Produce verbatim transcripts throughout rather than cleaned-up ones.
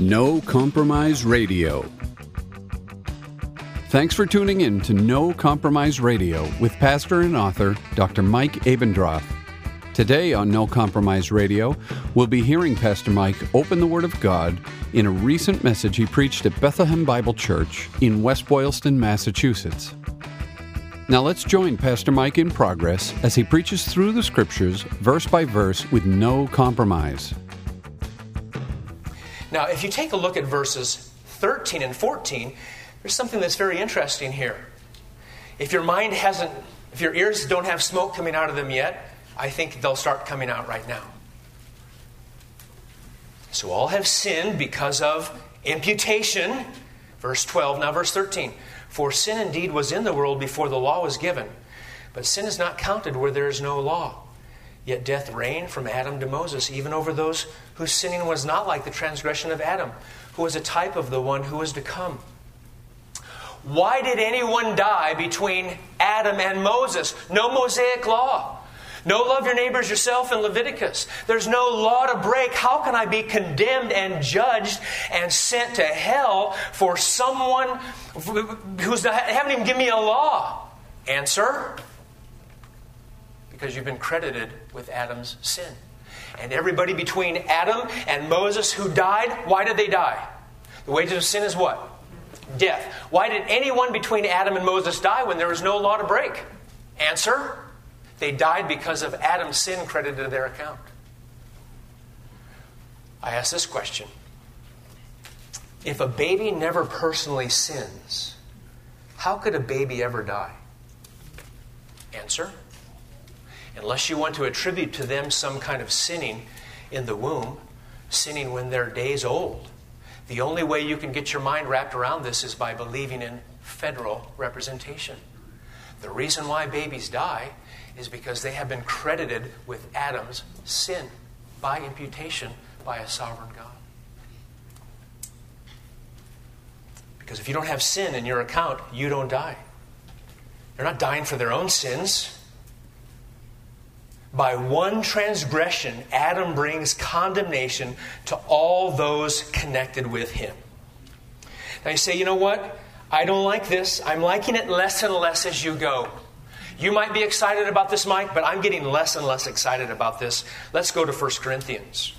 No Compromise Radio. Thanks for tuning in to No Compromise Radio with pastor and author Doctor Mike Abendroth. Today on No Compromise Radio, we'll be hearing Pastor Mike open the Word of God in a recent message he preached at Bethlehem Bible Church in West Boylston, Massachusetts. Now let's join Pastor Mike in progress as he preaches through the Scriptures, verse by verse, with no compromise. Now, if you take a look at verses thirteen and fourteen, there's something that's very interesting here. If your mind hasn't, if your ears don't have smoke coming out of them yet, I think they'll start coming out right now. So all have sinned because of imputation. Verse twelve, now verse thirteen. For sin indeed was in the world before the law was given, but sin is not counted where there is no law. Yet death reigned from Adam to Moses, even over those whose sinning was not like the transgression of Adam, who was a type of the one who was to come. Why did anyone die between Adam and Moses? No Mosaic law. No love your neighbors yourself in Leviticus. There's no law to break. How can I be condemned and judged and sent to hell for someone who's not, haven't even given me a law? Answer: because you've been credited with Adam's sin. And everybody between Adam and Moses who died, why did they die? The wages of sin is what? Death. Why did anyone between Adam and Moses die when there was no law to break? Answer: they died because of Adam's sin credited to their account. I ask this question. If a baby never personally sins, how could a baby ever die? Answer: unless you want to attribute to them some kind of sinning in the womb, sinning when they're days old. The only way you can get your mind wrapped around this is by believing in federal representation. The reason why babies die is because they have been credited with Adam's sin by imputation by a sovereign God. Because if you don't have sin in your account, you don't die. They're not dying for their own sins. By one transgression, Adam brings condemnation to all those connected with him. Now you say, you know what? I don't like this. I'm liking it less and less as you go. You might be excited about this, Mike, but I'm getting less and less excited about this. Let's go to First Corinthians.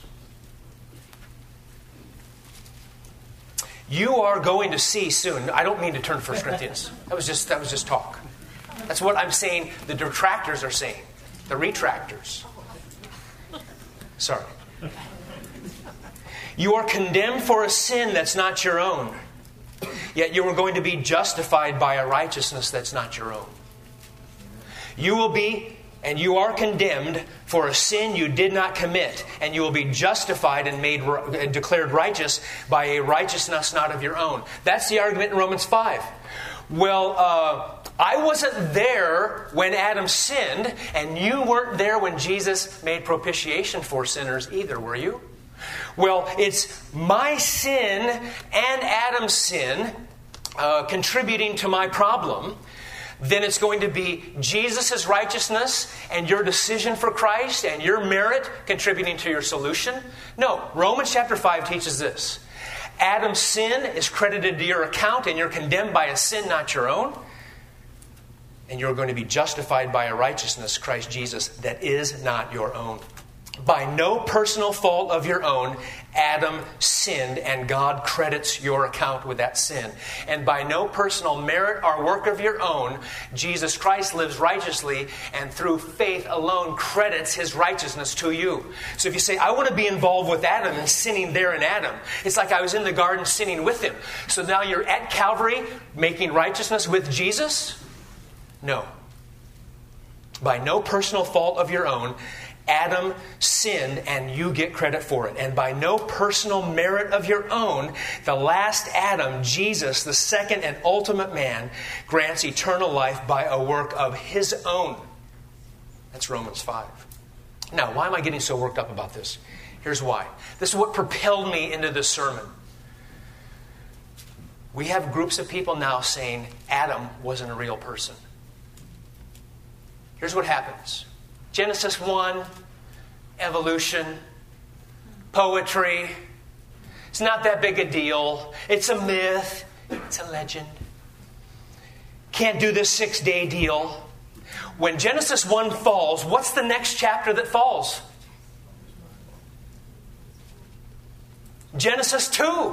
You are going to see soon. I don't mean to turn to First Corinthians. That was just that was just talk. That's what I'm saying the detractors are saying. The retractors. Sorry. You are condemned for a sin that's not your own. Yet you are going to be justified by a righteousness that's not your own. You will be, and you are condemned for a sin you did not commit, and you will be justified and made and declared righteous by a righteousness not of your own. That's the argument in Romans five. Well, uh, I wasn't there when Adam sinned, and you weren't there when Jesus made propitiation for sinners either, were you? Well, it's my sin and Adam's sin uh, contributing to my problem. Then it's going to be Jesus' righteousness and your decision for Christ and your merit contributing to your solution. No, Romans chapter five teaches this. Adam's sin is credited to your account and you're condemned by a sin not your own. And you're going to be justified by a righteousness, Christ Jesus, that is not your own. By no personal fault of your own, Adam sinned, and God credits your account with that sin. And by no personal merit or work of your own, Jesus Christ lives righteously, and through faith alone credits His righteousness to you. So if you say, I want to be involved with Adam and sinning there in Adam, it's like I was in the garden sinning with him. So now you're at Calvary making righteousness with Jesus? No. By no personal fault of your own, Adam sinned and you get credit for it. And by no personal merit of your own, the last Adam, Jesus, the second and ultimate man, grants eternal life by a work of His own. That's Romans five. Now, why am I getting so worked up about this? Here's why. This is what propelled me into this sermon. We have groups of people now saying Adam wasn't a real person. Here's what happens. Genesis one, evolution, poetry, It's not that big a deal. It's a myth. It's a legend. Can't do this six-day deal. When Genesis one falls, what's the next chapter that falls? Genesis two.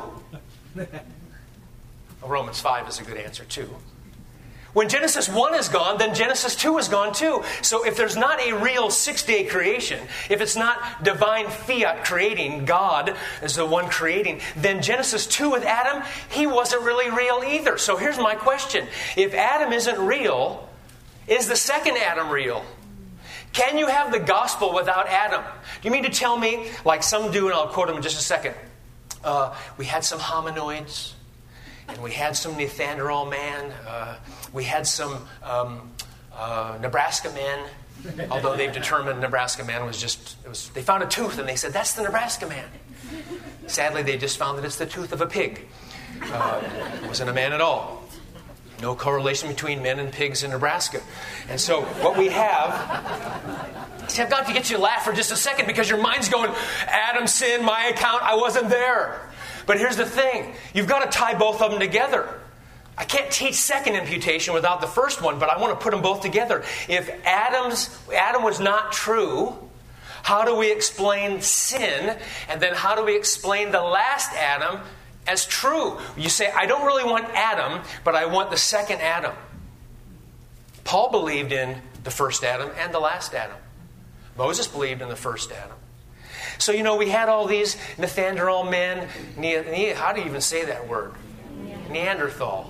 Romans five is a good answer too. When Genesis one is gone, then Genesis two is gone too. So if there's not a real six-day creation, if it's not divine fiat creating, God is the one creating, then Genesis two with Adam, he wasn't really real either. So here's my question. If Adam isn't real, is the second Adam real? Can you have the gospel without Adam? Do you mean to tell me, like some do, and I'll quote them in just a second, uh, we had some hominoids, and we had some Neanderthal man. Uh, we had some um, uh, Nebraska man. Although they've determined Nebraska man was just, it was, they found a tooth and they said, that's the Nebraska man. Sadly, they just found that it's the tooth of a pig. Uh, it wasn't a man at all. No correlation between men and pigs in Nebraska. And so what we have, see, I've got to get you to laugh for just a second because your mind's going, Adam sinned, my account, I wasn't there. But here's the thing. You've got to tie both of them together. I can't teach second imputation without the first one, but I want to put them both together. If Adam's Adam was not true, how do we explain sin? And then how do we explain the last Adam as true? You say, I don't really want Adam, but I want the second Adam. Paul believed in the first Adam and the last Adam. Moses believed in the first Adam. So, you know, we had all these Neanderthal men. Ne- ne- how do you even say that word? Neanderthal.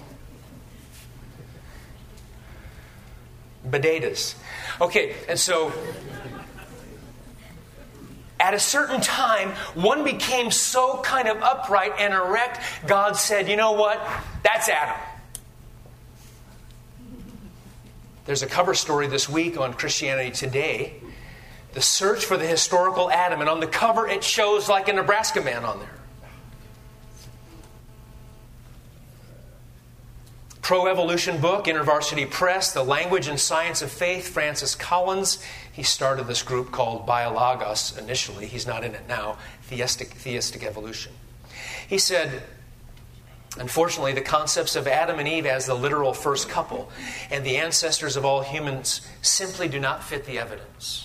Bedatas. Okay, and so at a certain time, one became so kind of upright and erect, God said, you know what? That's Adam. There's a cover story this week on Christianity Today. The search for the historical Adam. And on the cover, it shows like a Nebraska man on there. Pro-evolution book, InterVarsity Press, The Language and Science of Faith, Francis Collins. He started this group called Biologos initially. He's not in it now. Theistic, theistic evolution. He said, unfortunately, the concepts of Adam and Eve as the literal first couple and the ancestors of all humans simply do not fit the evidence.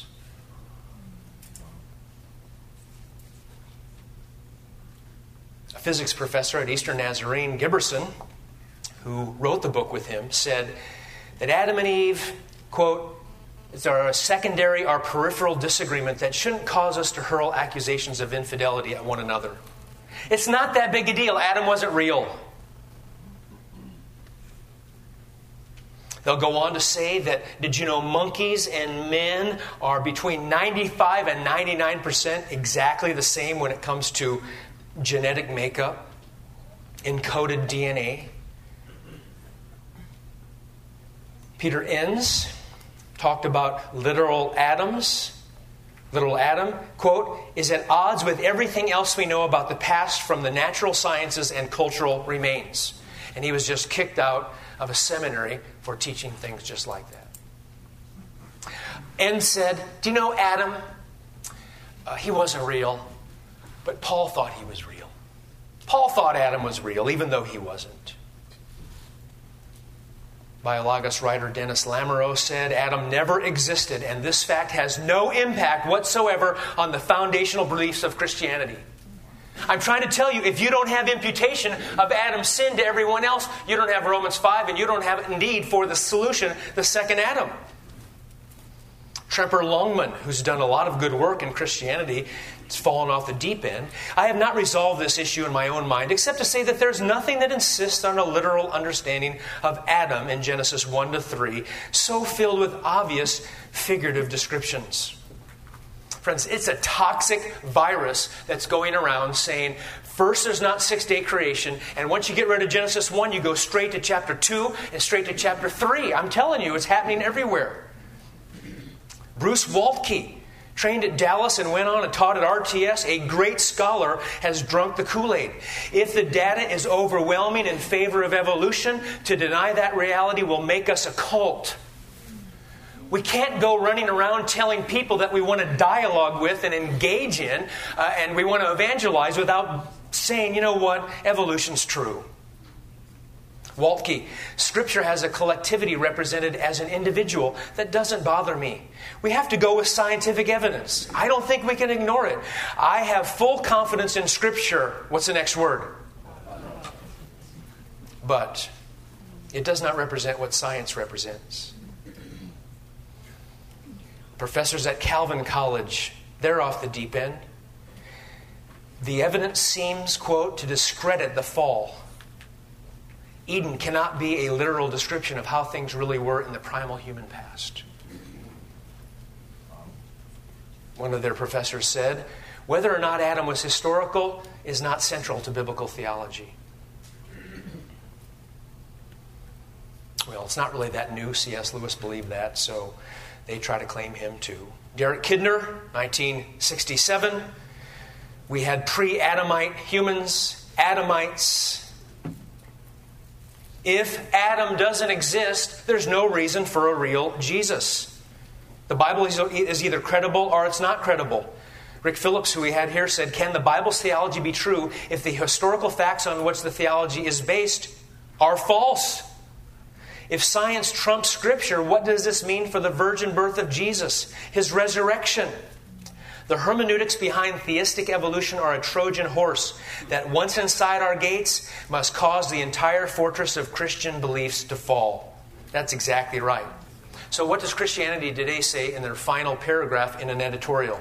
A physics professor at Eastern Nazarene, Giberson, who wrote the book with him, said that Adam and Eve, quote, is a secondary or peripheral disagreement that shouldn't cause us to hurl accusations of infidelity at one another. It's not that big a deal. Adam wasn't real. They'll go on to say that, did you know monkeys and men are between ninety-five and ninety-nine percent exactly the same when it comes to genetic makeup, encoded D N A? Peter Enns talked about literal atoms. Literal Adam, quote, is at odds with everything else we know about the past from the natural sciences and cultural remains. And he was just kicked out of a seminary for teaching things just like that. Enns said, do you know Adam? Uh, he wasn't real, but Paul thought he was real. Paul thought Adam was real, even though he wasn't. Biologos writer Dennis Lamoureux said, Adam never existed, and this fact has no impact whatsoever on the foundational beliefs of Christianity. I'm trying to tell you, if you don't have imputation of Adam's sin to everyone else, you don't have Romans five, and you don't have, indeed, for the solution, the second Adam. Tremper Longman, who's done a lot of good work in Christianity, has fallen off the deep end. I have not resolved this issue in my own mind, except to say that there's nothing that insists on a literal understanding of Adam in Genesis one to three, so filled with obvious figurative descriptions. Friends, it's a toxic virus that's going around saying, first there's not six-day creation, and once you get rid of Genesis one, you go straight to chapter two and straight to chapter three. I'm telling you, it's happening everywhere. Bruce Waltke, trained at Dallas and went on and taught at R T S, a great scholar, has drunk the Kool-Aid. If the data is overwhelming in favor of evolution, to deny that reality will make us a cult. We can't go running around telling people that we want to dialogue with and engage in, uh, and we want to evangelize without saying, you know what, evolution's true. Waltke, Scripture has a collectivity represented as an individual that doesn't bother me. We have to go with scientific evidence. I don't think we can ignore it. I have full confidence in Scripture. What's the next word? But it does not represent what science represents. Professors at Calvin College, they're off the deep end. The evidence seems, quote, to discredit the fall. Eden cannot be a literal description of how things really were in the primal human past. One of their professors said, whether or not Adam was historical is not central to biblical theology. Well, it's not really that new. C S Lewis believed that, so they try to claim him too. Derek Kidner, nineteen sixty-seven. We had pre-Adamite humans, Adamites. If Adam doesn't exist, there's no reason for a real Jesus. The Bible is either credible or it's not credible. Rick Phillips, who we had here, said, can the Bible's theology be true if the historical facts on which the theology is based are false? If science trumps Scripture, what does this mean for the virgin birth of Jesus, His resurrection? The hermeneutics behind theistic evolution are a Trojan horse that once inside our gates must cause the entire fortress of Christian beliefs to fall. That's exactly right. So what does Christianity Today say in their final paragraph in an editorial?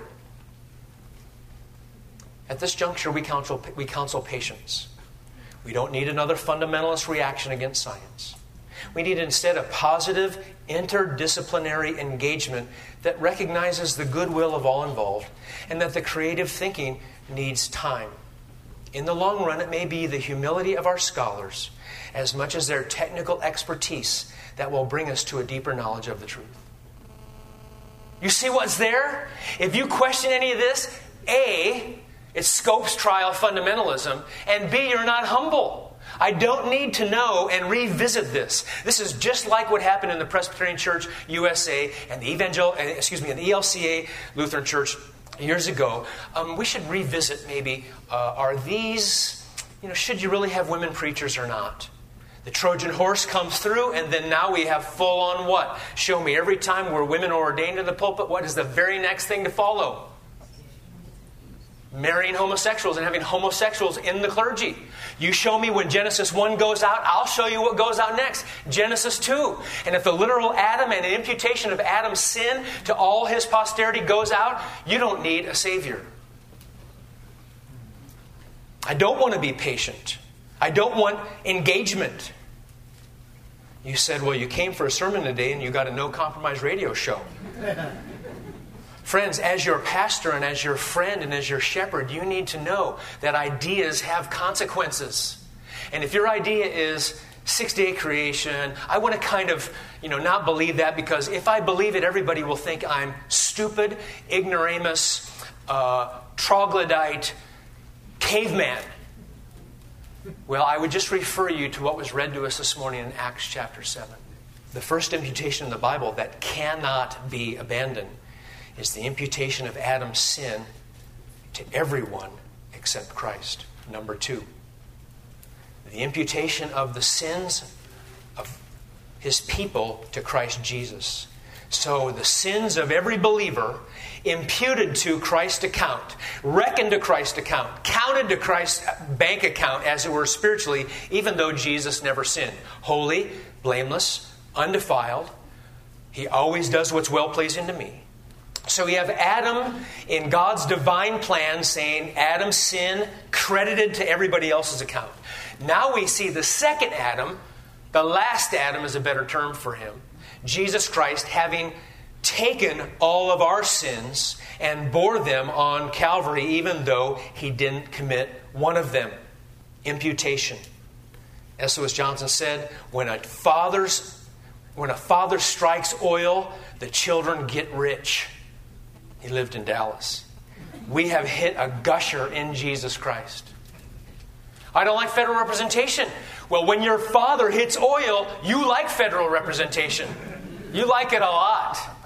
At this juncture, we counsel, we counsel patience. We don't need another fundamentalist reaction against science. We need instead a positive, interdisciplinary engagement that recognizes the goodwill of all involved and that the creative thinking needs time. In the long run, it may be the humility of our scholars as much as their technical expertise that will bring us to a deeper knowledge of the truth. You see what's there? If you question any of this, A, it's Scopes trial fundamentalism, and B, you're not humble. I don't need to know and revisit this. This is just like what happened in the Presbyterian Church U S A and the Evangel, excuse me, and the E L C A Lutheran Church years ago. Um, we should revisit maybe, uh, are these, you know, should you really have women preachers or not? The Trojan horse comes through, and then now we have full on what? Show me every time where women are ordained in the pulpit, what is the very next thing to follow? Marrying homosexuals and having homosexuals in the clergy. You show me when Genesis one goes out, I'll show you what goes out next. Genesis two. And if the literal Adam and the imputation of Adam's sin to all his posterity goes out, you don't need a Savior. I don't want to be patient. I don't want engagement. You said, well, you came for a sermon today and you got a no compromise radio show. Friends, as your pastor and as your friend and as your shepherd, you need to know that ideas have consequences. And if your idea is six-day creation, I want to kind of, you know, not believe that, because if I believe it, everybody will think I'm stupid, ignoramus, uh, troglodyte, caveman. Well, I would just refer you to what was read to us this morning in Acts chapter seven. The first imputation in the Bible that cannot be abandoned is the imputation of Adam's sin to everyone except Christ. Number two, the imputation of the sins of His people to Christ Jesus. So the sins of every believer imputed to Christ's account, reckoned to Christ's account, counted to Christ's bank account, as it were, spiritually, even though Jesus never sinned. Holy, blameless, undefiled. He always does what's well-pleasing to me. So we have Adam in God's divine plan saying Adam's sin credited to everybody else's account. Now we see the second Adam, the last Adam is a better term for him, Jesus Christ, having taken all of our sins and bore them on Calvary, even though He didn't commit one of them. Imputation. S. Lewis Johnson said, when a father's when a father strikes oil, the children get rich. He lived in Dallas. We have hit a gusher in Jesus Christ. I don't like federal representation. Well, when your father hits oil, you like federal representation. You like it a lot.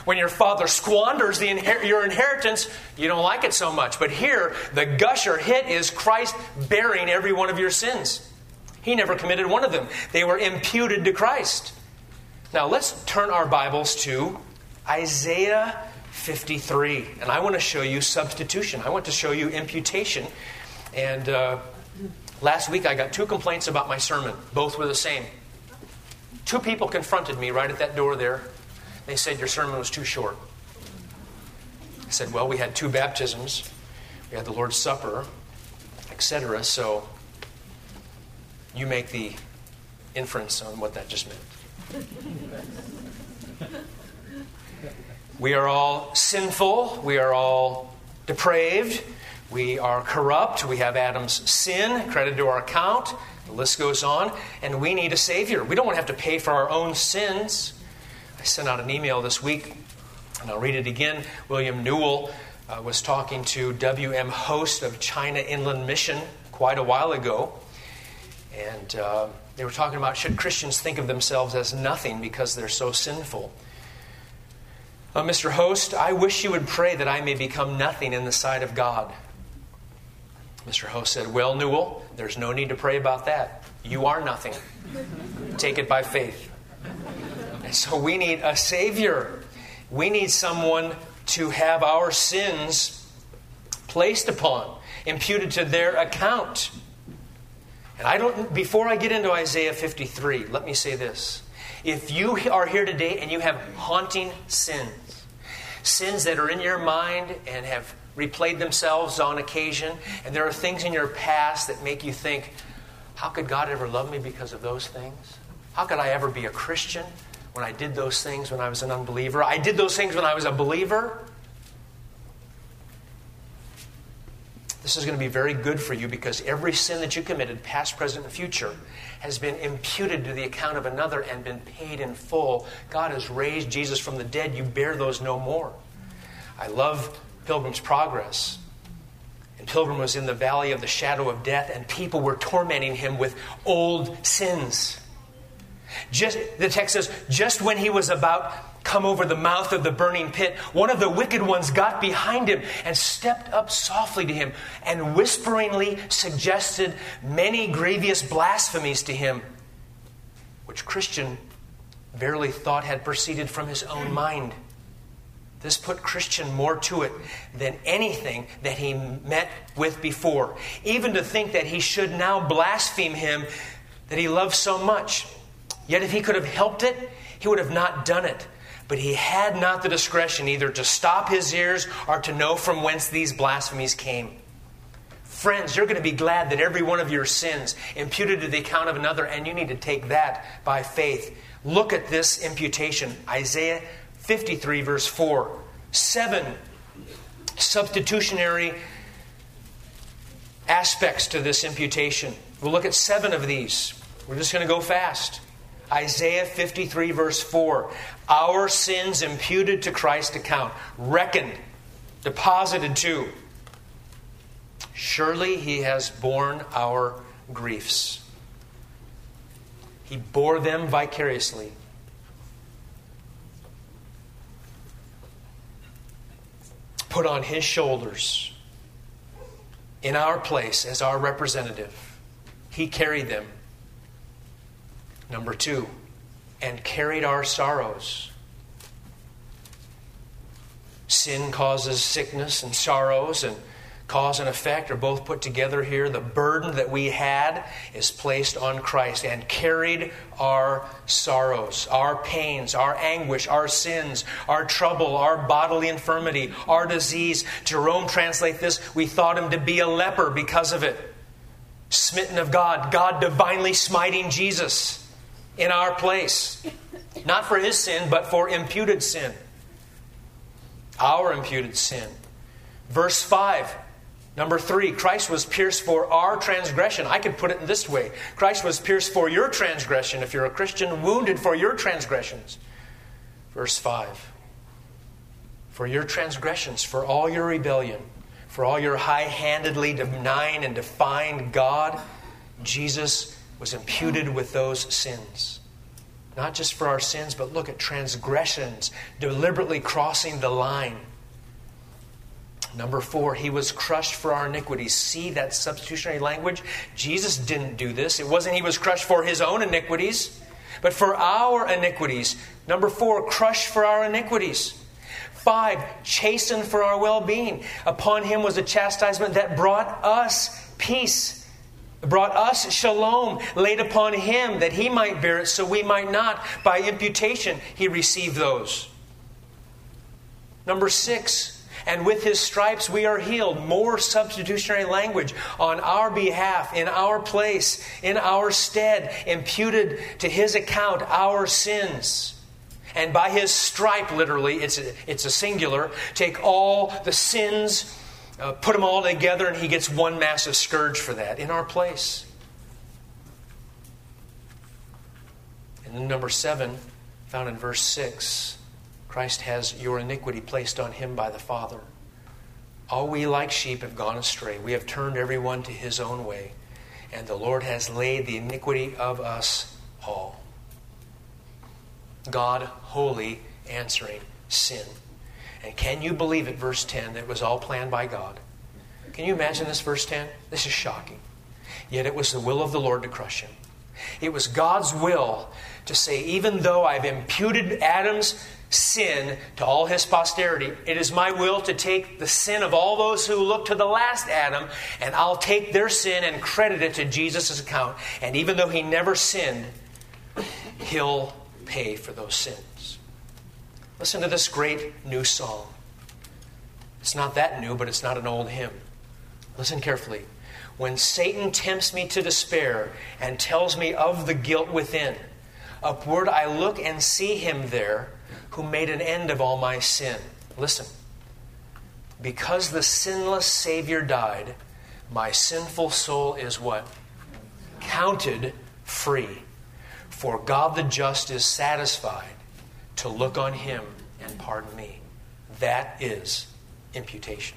When your father squanders the inher- your inheritance, you don't like it so much. But here, the gusher hit is Christ bearing every one of your sins. He never committed one of them. They were imputed to Christ. Now let's turn our Bibles to Isaiah fifty-three. And I want to show you substitution. I want to show you imputation. And uh, last week I got two complaints about my sermon. Both were the same. Two people confronted me right at that door there. They said, your sermon was too short. I said, well, we had two baptisms. We had the Lord's Supper, et cetera. So you make the inference on what that just meant. We are all sinful. We are all depraved. We are corrupt. We have Adam's sin credited to our account. The list goes on. And we need a Savior. We don't want to have to pay for our own sins. I sent out an email this week, and I'll read it again. William Newell uh, was talking to W M Host of China Inland Mission quite a while ago. And uh, they were talking about, should Christians think of themselves as nothing because they're so sinful? Uh, Mister Host, I wish you would pray that I may become nothing in the sight of God. Mister Host said, well, Newell, there's no need to pray about that. You are nothing. Take it by faith. And so we need a Savior. We need someone to have our sins placed upon, imputed to their account. And I don't. Before I get into Isaiah fifty-three, let me say this. If you are here today and you have haunting sins, sins that are in your mind and have replayed themselves on occasion, and there are things in your past that make you think, how could God ever love me because of those things? How could I ever be a Christian when I did those things when I was an unbeliever? I did those things when I was a believer. This is going to be very good for you because every sin that you committed, past, present, and future, has been imputed to the account of another and been paid in full. God has raised Jesus from the dead. You bear those no more. I love Pilgrim's Progress. And Pilgrim was in the valley of the shadow of death, and people were tormenting him with old sins. Just, the text says, just when he was about come over the mouth of the burning pit, one of the wicked ones got behind him and stepped up softly to him and whisperingly suggested many grievous blasphemies to him, which Christian verily thought had proceeded from his own mind. This put Christian more to it than anything that he met with before. Even to think that he should now blaspheme him that he loved so much. Yet if he could have helped it, he would have not done it. But he had not the discretion either to stop his ears or to know from whence these blasphemies came. Friends, you're going to be glad that every one of your sins imputed to the account of another, and you need to take that by faith. Look at this imputation. Isaiah fifty-three, verse four. Seven substitutionary aspects to this imputation. We'll look at seven of these. We're just going to go fast. Isaiah fifty-three, verse four. Our sins imputed to Christ's account, reckoned, deposited to. Surely He has borne our griefs. He bore them vicariously. Put on His shoulders in our place as our representative. He carried them. Number two, and carried our sorrows. Sin causes sickness and sorrows, and cause and effect are both put together here. The burden that we had is placed on Christ and carried our sorrows, our pains, our anguish, our sins, our trouble, our bodily infirmity, our disease. Jerome translates this, we thought Him to be a leper because of it. Smitten of God, God divinely smiting Jesus in our place. Not for His sin, but for imputed sin. Our imputed sin. Verse five. Number three, Christ was pierced for our transgression. I could put it in this way. Christ was pierced for your transgression, if you're a Christian, wounded for your transgressions. Verse five. For your transgressions, for all your rebellion, for all your high-handedly denying and defying God, Jesus was imputed with those sins. Not just for our sins, but look at transgressions, deliberately crossing the line. Number four, he was crushed for our iniquities. See that substitutionary language? Jesus didn't do this. It wasn't he was crushed for his own iniquities, but for our iniquities. Number four, crushed for our iniquities. Five, chastened for our well-being. Upon him was a chastisement that brought us peace, brought us shalom, laid upon him that he might bear it so we might not. By imputation he received those. Number six, and with his stripes we are healed. More substitutionary language on our behalf, in our place, in our stead, imputed to his account our sins. And by his stripe, literally, it's a, it's a singular, take all the sins, uh, put them all together, and he gets one massive scourge for that in our place. And then number seven, found in verse six, Christ has your iniquity placed on him by the Father. All we like sheep have gone astray. We have turned everyone to his own way. And the Lord has laid the iniquity of us all. God wholly answering sin. And can you believe it, verse ten, that it was all planned by God? Can you imagine this, verse ten? This is shocking. Yet it was the will of the Lord to crush him. It was God's will to say, even though I've imputed Adam's sin to all his posterity, it is my will to take the sin of all those who look to the last Adam, and I'll take their sin and credit it to Jesus' account. And even though he never sinned, he'll pay for those sins. Listen to this great new song. It's not that new, but it's not an old hymn. Listen carefully. When Satan tempts me to despair and tells me of the guilt within, upward I look and see him there who made an end of all my sin. Listen. Because the sinless Savior died, my sinful soul is what? Counted free. For God the just is satisfied to look on him and pardon me. That is imputation.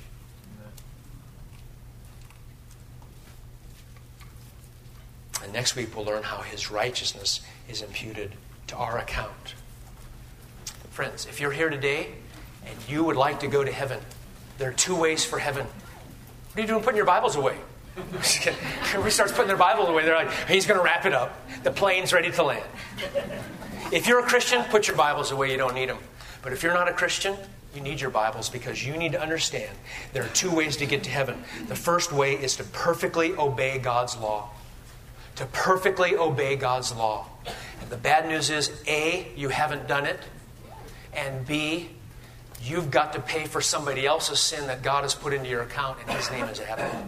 And next week we'll learn how his righteousness is imputed to our account. Friends, if you're here today and you would like to go to heaven, there are two ways for heaven. What are you doing putting your Bibles away? Everybody starts putting their Bibles away. They're like, he's going to wrap it up. The plane's ready to land. If you're a Christian, put your Bibles away. You don't need them. But if you're not a Christian, you need your Bibles because you need to understand there are two ways to get to heaven. The first way is to perfectly obey God's law. To perfectly obey God's law. And the bad news is, A, you haven't done it. And B, you've got to pay for somebody else's sin that God has put into your account, and his name is Adam.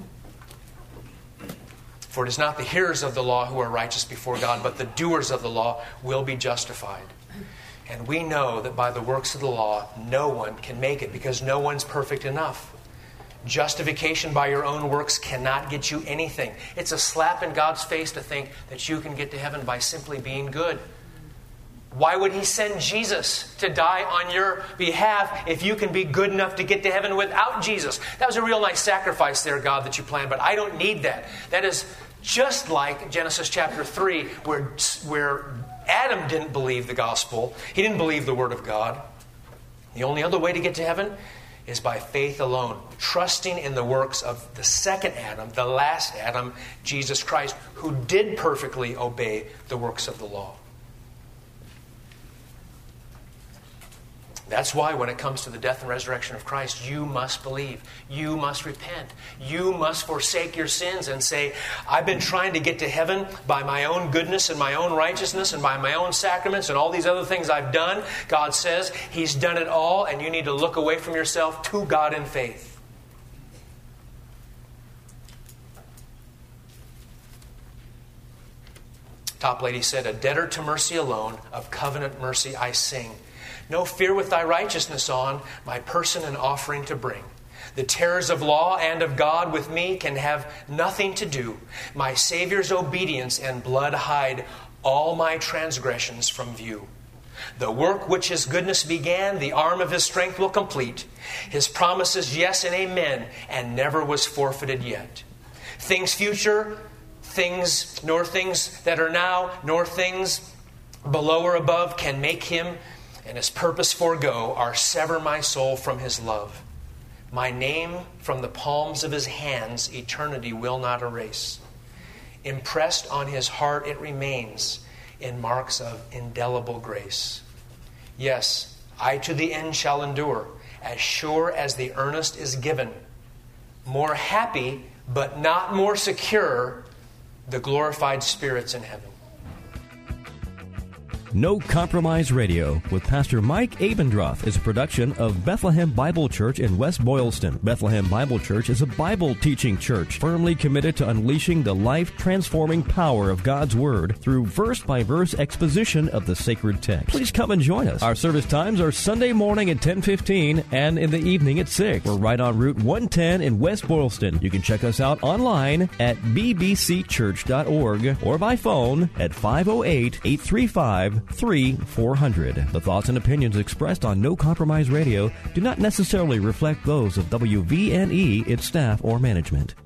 For it is not the hearers of the law who are righteous before God, but the doers of the law will be justified. And we know that by the works of the law, no one can make it, because no one's perfect enough. Justification by your own works cannot get you anything. It's a slap in God's face to think that you can get to heaven by simply being good. Why would he send Jesus to die on your behalf if you can be good enough to get to heaven without Jesus? That was a real nice sacrifice there, God, that you planned, but I don't need that. That is just like Genesis chapter three, where, where Adam didn't believe the gospel. He didn't believe the word of God. The only other way to get to heaven is by faith alone, trusting in the works of the second Adam, the last Adam, Jesus Christ, who did perfectly obey the works of the law. That's why when it comes to the death and resurrection of Christ, you must believe. You must repent. You must forsake your sins and say, I've been trying to get to heaven by my own goodness and my own righteousness and by my own sacraments and all these other things I've done. God says he's done it all, and you need to look away from yourself to God in faith. Toplady said, a debtor to mercy alone, of covenant mercy I sing. No fear with thy righteousness on, my person an offering to bring. The terrors of law and of God with me can have nothing to do. My Savior's obedience and blood hide all my transgressions from view. The work which his goodness began, the arm of his strength will complete. His promises yes and amen, and never was forfeited yet. Things future, things, nor things that are now, nor things below or above, can make him and his purpose forego, or sever my soul from his love. My name from the palms of his hands eternity will not erase. Impressed on his heart it remains in marks of indelible grace. Yes, I to the end shall endure, as sure as the earnest is given. More happy, but not more secure, the glorified spirits in heaven. No Compromise Radio with Pastor Mike Abendroth is a production of Bethlehem Bible Church in West Boylston. Bethlehem Bible Church is a Bible-teaching church firmly committed to unleashing the life-transforming power of God's Word through verse-by-verse exposition of the sacred text. Please come and join us. Our service times are Sunday morning at ten fifteen and in the evening at six. We're right on Route one ten in West Boylston. You can check us out online at b b c church dot org or by phone at five oh eight, eight three five, three four hundred. The thoughts and opinions expressed on No Compromise Radio do not necessarily reflect those of W V N E, its staff, or management.